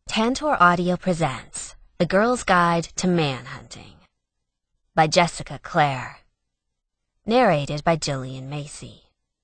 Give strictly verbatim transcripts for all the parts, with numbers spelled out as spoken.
Tantor Audio presents The Girl's Guide to Manhunting by Jessica Clare. Narrated by Jillian Macy.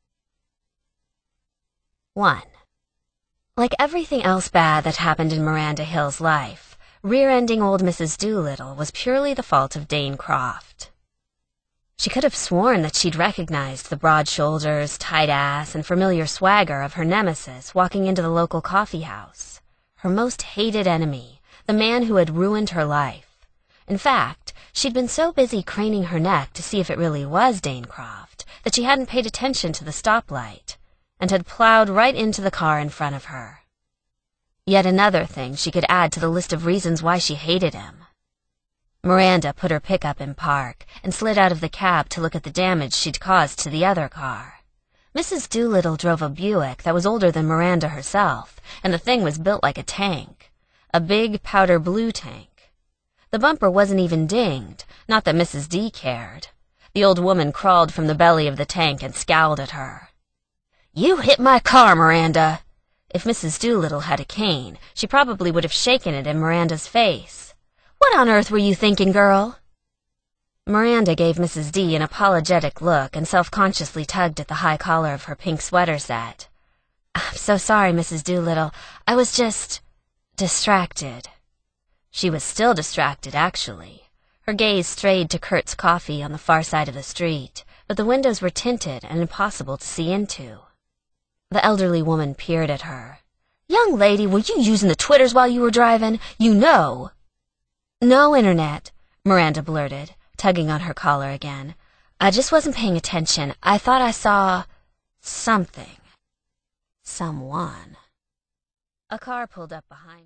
one. Like everything else bad that happened in Miranda Hill's life, rear-ending old Missus Doolittle was purely the fault of Dane Croft. She could have sworn that she'd recognized the broad shoulders, tight ass, and familiar swagger of her nemesis walking into the local coffee house. Her most hated enemy, the man who had ruined her life. In fact, she'd been so busy craning her neck to see if it really was Dane Croft that she hadn't paid attention to the stoplight, and had plowed right into the car in front of her. Yet another thing she could add to the list of reasons why she hated him. Miranda put her pickup in park and slid out of the cab to look at the damage she'd caused to the other car. Missus Doolittle drove a Buick that was older than Miranda herself, and the thing was built like a tank. A big powder blue tank. The bumper wasn't even dinged, not that Missus D cared. The old woman crawled from the belly of the tank and scowled at her. "You hit my car, Miranda!" If Missus Doolittle had a cane, she probably would have shaken it in Miranda's face. "What on earth were you thinking, girl?" Miranda gave Missus D an apologetic look and self-consciously tugged at the high collar of her pink sweater set. "I'm so sorry, Missus Doolittle. I was just... distracted." She was still distracted, actually. Her gaze strayed to Kurt's Coffee on the far side of the street, but the windows were tinted and impossible to see into. The elderly woman peered at her. "Young lady, were you using the Twitters while you were driving? You know." "No internet," Miranda blurted, tugging on her collar again. "I just wasn't paying attention. I thought I saw... something. Someone." A car pulled up behind